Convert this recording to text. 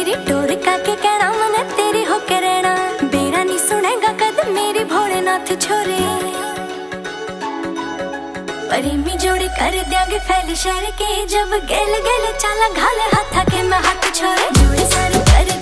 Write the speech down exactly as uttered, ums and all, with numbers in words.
तेरी टोर का के कहना मने तेरी होके रहना, बेरा नहीं सुनेगा कद मेरी भोलेनाथ छोरे। प्रेमी जोड़ी कर दियांगे फैली शहर के, जब गेल गेल चाला घाले हाथा के मैं हाथ छोरे। जोड़ी सारी कर